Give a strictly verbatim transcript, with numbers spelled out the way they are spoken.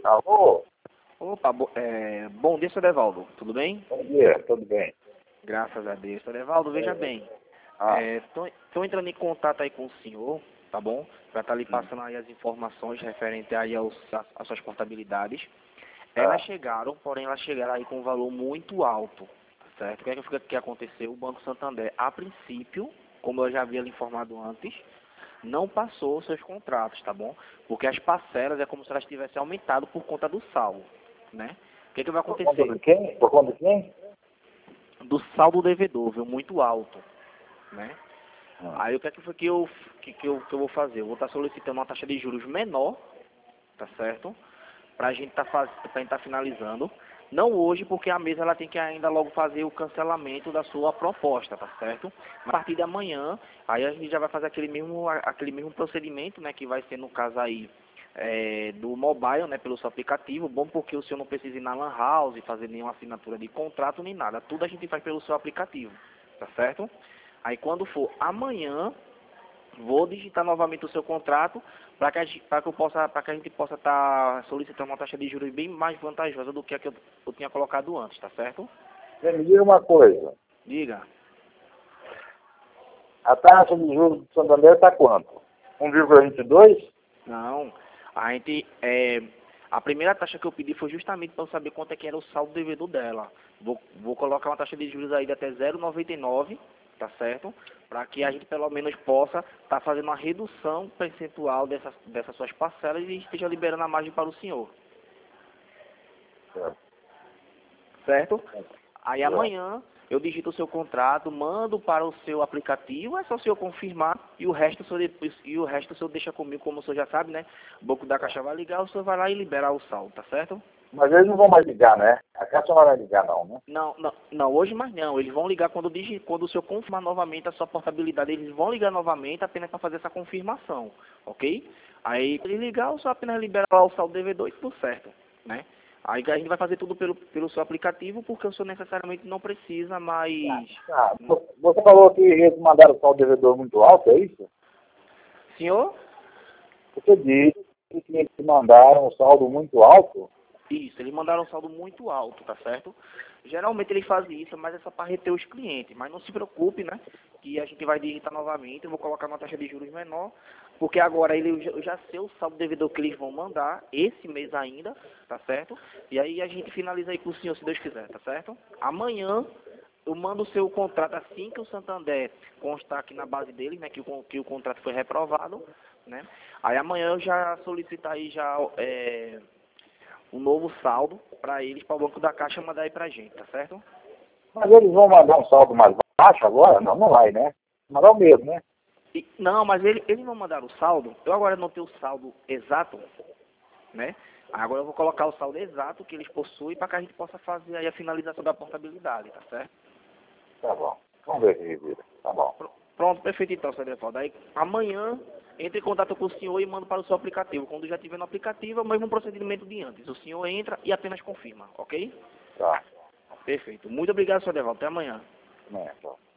Alô? Opa, bo é, bom dia, seu Devaldo. Tudo bem? Bom dia, tudo bem? Graças a Deus. Seu Devaldo, veja bem. Ah, Estou entrando em contato aí com o senhor, tá bom? Para estar lhe hum, passando aí as informações referentes aí aos, às, às suas portabilidades. Elas tá. chegaram, porém elas chegaram aí com um valor muito alto, tá certo? O que é que, foi que aconteceu? O Banco Santander, a princípio, como eu já havia lhe informado antes, não passou os seus contratos, tá bom? Porque as parcelas é como se elas tivessem aumentado por conta do saldo, né? O que, é que vai Por conta acontecer? de quem? Por conta de quem? Do saldo devedor, viu? Muito alto, né? Hum. Aí o que é que foi que eu, que, que eu, que eu vou fazer? Eu vou estar solicitando uma taxa de juros menor, tá certo? Para a gente estar faz... tá finalizando. Não hoje, porque a mesa ela tem que ainda logo fazer o cancelamento da sua proposta, tá certo? A partir de amanhã, aí a gente já vai fazer aquele mesmo, aquele mesmo procedimento, né? Que vai ser no caso aí é, do mobile, né? Pelo seu aplicativo. Bom porque o senhor não precisa ir na Lan House, fazer nenhuma assinatura de contrato nem nada. Tudo a gente faz pelo seu aplicativo, tá certo? Aí quando for amanhã, vou digitar novamente o seu contrato para que, a gente- pra que eu possa, para que a gente possa estar solicitando uma taxa de juros bem mais vantajosa do que a que eu, eu tinha colocado antes, tá certo? Você me diga uma coisa. Diga. A taxa de juros do Santander está quanto? um vírgula vinte e dois? Não, a gente, é, a primeira taxa que eu pedi foi justamente para eu saber quanto é que era o saldo devedor dela. Vou, vou colocar uma taxa de juros aí de até zero vírgula noventa e nove, tá certo? Para que a gente pelo menos possa estar fazendo uma redução percentual dessas, dessas suas parcelas e esteja liberando a margem para o senhor. Certo. Certo? Aí Certo. amanhã eu digito o seu contrato, mando para o seu aplicativo, é só o senhor confirmar e o resto o senhor, depois- e o resto o senhor deixa comigo, como o senhor já sabe, né? O banco da Caixa vai ligar, o senhor vai lá e liberar o saldo, tá certo? Mas eles não vão mais ligar, né? A Caixa não vai ligar, não, né? Não, não, não, hoje mais não. Eles vão ligar quando, digi- quando o senhor confirmar novamente a sua portabilidade, eles vão ligar novamente apenas para fazer essa confirmação, ok? Aí, se ele ligar, o senhor apenas libera lá o saldo devedor e tudo certo, né? Aí a gente vai fazer tudo pelo, pelo seu aplicativo, porque o senhor necessariamente não precisa mais... Tá. Você falou que eles mandaram só o devedor muito alto, é isso? Senhor? Você disse que eles mandaram um saldo muito alto? Isso, eles mandaram um saldo muito alto, tá certo? Geralmente eles fazem isso, mas é só para reter os clientes. Mas não se preocupe, né? Que a gente vai digitar novamente, eu vou colocar uma taxa de juros menor, porque agora ele, eu já eu já sei o saldo devedor que eles vão mandar, esse mês ainda, tá certo? E aí a gente finaliza aí com o senhor, se Deus quiser, tá certo? Amanhã eu mando o seu contrato assim que o Santander constar aqui na base dele, né? Que o, que o contrato foi reprovado, né? Aí amanhã eu já solicito aí já... É, um novo saldo para eles, para o Banco da Caixa mandar aí para a gente, tá certo? Mas eles vão mandar um saldo mais baixo agora? Não, não vai, né? Mandar o mesmo, né? E, não, mas ele, eles não mandaram o saldo, eu agora não tenho o saldo exato, né? Agora eu vou colocar o saldo exato que eles possuem para que a gente possa fazer aí a finalização da portabilidade, tá certo? Tá bom. Vamos ver se vira. Tá bom. Pr- Pronto, perfeito então, seu Devaldo. Aí amanhã entre em contato com o senhor e manda para o seu aplicativo. Quando já estiver no aplicativo, é o mesmo procedimento de antes. O senhor entra e apenas confirma, ok? Tá. Perfeito. Muito obrigado, seu Devaldo. Até amanhã. Né, tá.